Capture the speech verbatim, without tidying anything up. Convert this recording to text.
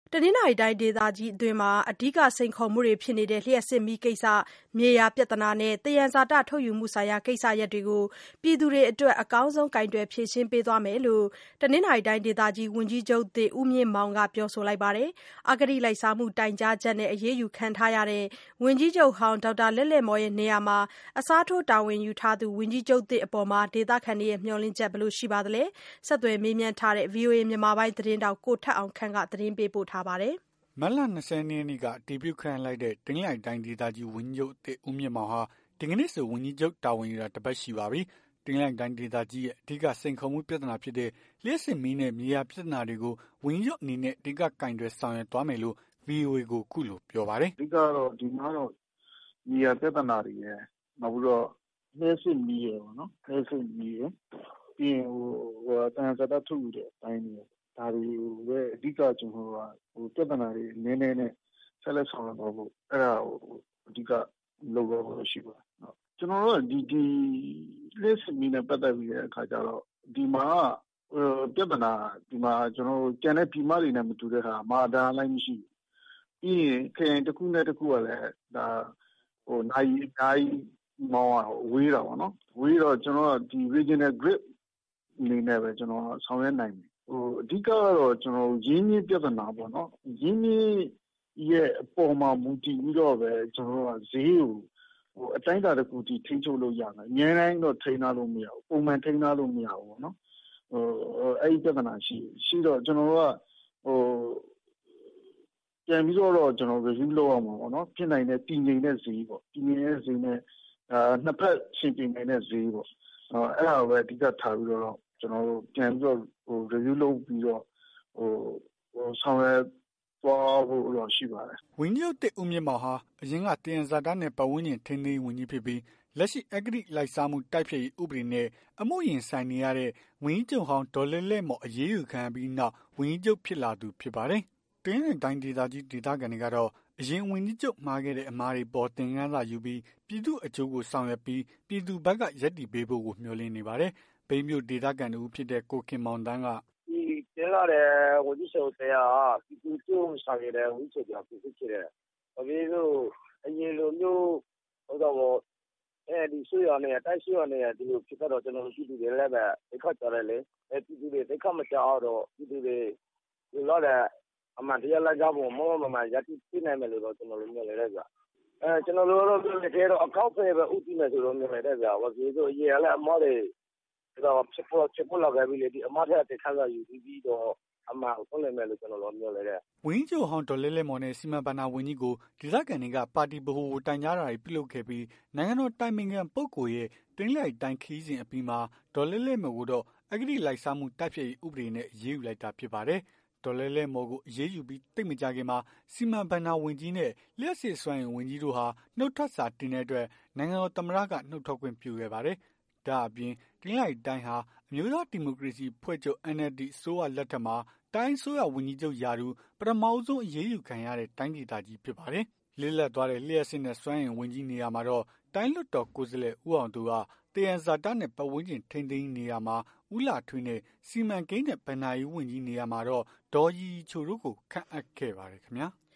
တနင်္သာရီတိုင်းဒေသကြီးအတွင်းမှာအဓိကစိန်ခေါ်မှုတွေဖြစ်နေတဲ့လျှပ်စစ်မီးကိစ္စ၊မြေယာပြဿနာနဲ့သယံဇာတထုတ်ယူမှုဆိုင်ရာကိစ္စရပ်တွေကိုပြည်သူတွေအတွက်အကောင်းဆုံးကိုင်တွယ်ဖြေရှင်းပေးသွားမယ်လို့တနင်္သာရီတိုင်းဒေသကြီးဝန်ကြီးချုပ်သစ်ဦးမြင့်မောင်ကပြောဆိုလိုက်ပါတယ်။အဂတိလိုက်စားမှုတိုင်ကြားချက်နဲ့အရေးယူခံထားရတဲ့ဝန်ကြီးချုပ်ဟောင်းဒေါက်တာလဲ့လဲ့မော်နေရာမှာအစားထိုးတာဝန်ယူထားသူဝန်ကြီးချုပ်သစ်အပေါ်ဒေသခံတွေရဲ့မျှော်လင့်ချက်ဘယ်လိုရှိပါသလဲ။ဆက်သွယ်မေးမြန်းထားတဲ့ဗွီအိုအေမြန်မာပိုင်းသတင်းထောက်ကိုထက်အောင်ခန့်ကသတင်းပေးပို့ထားပါတယ်။မတ်လ၂၀ရက်နေ့ကအတည်ပြုခန့်လိုက်တဲ့တနင်္သာရီတိုင်းဒေသကြီးဝန်ကြီးချုပ်အသစ်ဦးမြင့်မောင်ဟာဒီကနေ့ဆိုဝန်ကြီးချုပ်တာဝန်ယူတာတစ်ပတ်ရှိပါပြီ။တနင်္သာရီတိုင်းဒေသကြီးရဲ့အဓိကစိန်ခေါ်မှုပြဿနာဖြစ်တဲ့လျှပ်စစ်မီးနဲ့မြေယာပြဿနာတွေကိုဝန်ကြီးချုပ်အနေနဲ့အဓိကကင်တွယ်ဆောင်ရွက်သွားမယ်လို့ ဗွီအိုအေ ကိုအခုလိုပြောပါတယ်။အဓိကတော့ဒီမှာတော့မြေယာပြဿနာတွေရယ်နောက်ပြီးတော့လျှပ်စစ်မီးရယ်ပေါ့နော်လျှပ်စစ်မီးရယ်ပြီးရင်ဟိုဟိုတန်ဆာတထုတ်ယူတဲ့အပိုင်းတွေဒါတွေပဲအဓိကကျွန်တော်ကဟိုပြဿနာတွေနည်းနည်းနဲ့ဆက်လက်ဆောင်ရွက်တော့ဖို့အဲ့ဒါဟိုအဓိကလုပ်တော့လို့ရှိပါတယ်။ကျွန်တော်တို့ဒီဒီလျှပ်စစ်မီးနဲ့ပတ်သက်ပြီးတဲ့အခါကျတော့ဒီမှာဟိုပြဿနာဒီမှာကျွန်တော်တို့ကျန်တဲ့ပြည်မတွေနဲ့မတူတဲ့ဟာမာဒါလိုက်မရှိဘူး။ပြီးရင်ခရင်တစ်ခုနဲ့တစ်ခုကလည်းဒါဟိုနိုင်အများကြီးမောင်းအောင်ဝေးတာပေါ့နော်။ဝေးတော့ကျွန်တော်ကဒီ regional grid အနေနဲ့ပဲကျွန်တော်ဆောင်ရွက်နိုင်တယ်ဟိုအဓိကကတော့ကျွန်တော်ရင်းနှီးပြဿနာပေါ့နော်ရင်းနှီးရဲ့အပေါ်မှာမူတည်ပြီးတော့ပဲကျွန်တော်ကဈေးကိုဟိုအတိုင်းအတာတစ်ခုတည်ထိန်းချုပ်လို့ရမယ်အများတိုင်းတော့ထိန်းထားလို့မရဘူးပုံမှန်ထိန်းထားလို့မရဘူးပေါ့နော်ဟိုအဲ့ဒီပြဿနာရှိရှိတော့ကျွန်တော်ကဟိုပြန်ပြီးတော့ကျွန်တော် review လုပ်အောင်ပါပေါ့နော်ဖြစ်နိုင်တဲ့တည်ငြိမ်တဲ့ဈေးပေါ့တည်ငြိမ်တဲ့ဈေးနဲ့အာနှစ်ဖက်ရှင်ပြင်နေတဲ့ဈေးပေါ့အဲ့ဒါပဲအဓိကထားပြီးတော့ကျွန်တော်တို့ပြန်ပြီးတော့ဟို review လုပ်ပြီးတော့ဟိုဟိုဆောင်ရွက်သွားဖို့တော့ရှိပါတယ်။ဝန်ကြီးချုပ်တစ်ဦးမြင့်မောင်ဟာအရင်ကတယံဇာတနဲ့ပတ်ဝန်းကျင်ထိန်းသိမ်းဝန်ကြီးဖြစ်ပြီးလက်ရှိအဂတိလိုက်စားမှုတိုက်ဖျက်ရေးဥပဒေနဲ့အမှုရင်ဆိုင်နေရတဲ့ဝန်ကြီးချုပ်ဟောင်းဒေါ်လဲ့လဲ့မော်အရေးယူခံပြီးနောက်ဝန်ကြီးချုပ်ဖြစ်လာသူဖြစ်ပါတယ်။တနင်္သာရီတိုင်းဒေသကြီးဒေသခံတွေကတော့အရင်ဝန်ကြီးချုပ်မှားခဲ့တဲ့အမှားတွေပေါ်သင်ခန်းစာယူပြီးပြည်သူအကျိုးကိုဆောင်ရွက်ပြီးပြည်သူဘက်ကရပ်တည်ပေးဖို့ကိုမျှော်လင့်နေပါတယ်။ပိန်းမြို့ဒေသခံတူဖြစ်တဲ့ကိုခင်မောင်တန်းကဒီတင်လာတဲ့ဝန်ကြီးချုပ်တရားပြည်သူကျိုးဆောင်ရတဲ့ဝန်ကြီးချုပ်ကဖြစ်ဖြစ်တယ်။ဘာဖြစ်လို့အရင်လိုမျိုးဟိုတော့အဲဒီဆွေရနဲ့တိုက်ဆွေရနဲ့ဒီလိုဖြစ်တော့ကျွန်တော်တို့ပြည်သူတွေလည်းပဲအခက်ကြတယ်လေ။အဲပြည်သူတွေအခက်မကြောက်တော့ပြည်သူတွေဒီလိုတဲ့အမှန်တရားလိုက်ကြဖို့မောမမှန်ရတိပြနိုင်မယ်လို့တော့ကျွန်တော်တို့မြင်ရတယ်ဗျ။အဲကျွန်တော်တို့တော့ဒီထဲတော့အကောက်ဖယ်ပဲဥတည်မယ်ဆိုတော့မြင်ရတယ်ဗျ။ဘာဖြစ်လို့ရေလည်းအမောတွေတော့ဖြစ်ဖို့ဖြစ်ဖို့လောက်ပဲပြီးလေဒီအမထက်တက်ခါယူပြီးတော့အမှန်ကိုဆုံးနိုင်မယ်လို့ကျွန်တော်တို့ပြောလိုက်တယ်။ဝန်ကြီးချုပ်ဟောင်းဒေါ်လဲ့လဲ့မော်နဲ့စီမံဘဏ္ဍာဝန်ကြီးကိုဒေသခံတွေကပါတီဗဟိုကိုတိုင်ကြားတာတွေပြုလုပ်ခဲ့ပြီးနိုင်ငံတော်တိုင်ပင်ခံပုဂ္ဂိုလ်ရဲ့တနင်္လာရီတိုင်းခရီးစဉ်အပြီးမှာဒေါ်လဲ့လဲ့မော်ကိုတော့အဂတိလိုက်စားမှုတိုက်ဖျက်ရေးဥပဒေနဲ့အရေးယူလိုက်တာဖြစ်ပါတယ်။ဒေါ်လဲ့လဲ့မော်ကိုအရေးယူပြီးတိတ်မကြခင်မှာစီမံဘဏ္ဍာဝန်ကြီးနဲ့လျှက်စစ်စွမ်းရင်ဝန်ကြီးတို့ဟာနှုတ်ထွက်စာတင်တဲ့အတွက်နိုင်ငံတော်သမ္မတကနှုတ်ထွက်ခွင့်ပြုခဲ့ပါတယ်။ဒါအပြင်တနင်္လာရီတိုင်းဟာအမျိုးသားဒီမိုကရေစီဖွဲ့ချုပ် အန်အယ်လ်ဒီ အစိုးရလက်ထက်မှာတိုင်းအစိုးရဝန်ကြီးချုပ်ရာထူးပထမဆုံးအရေးယူခံရတဲ့တိုင်းဒေသကြီးဖြစ်ပါတယ်။လစ်လက်သွားတဲ့လျှက်စစ်နဲ့စွမ်းအင်ဝန်ကြီးနေရာမှာတော့တိုင်းလွှတ်တော်ကိုယ်စားလှယ်ဦးအောင်သူကတယံဇာတနဲ့ပတ်ဝန်းကျင်ထိန်းသိမ်းနေရာမှာဦးလှထွေးနဲ့စီမံကိန်းနဲ့ဗဏ္ဍာရေးဝန်ကြီးနေရာမှာတော့ဒေါ်ရီချိုတို့ကိုခန့်အပ်ခဲ့ပါတယ်ခင်ဗျာ။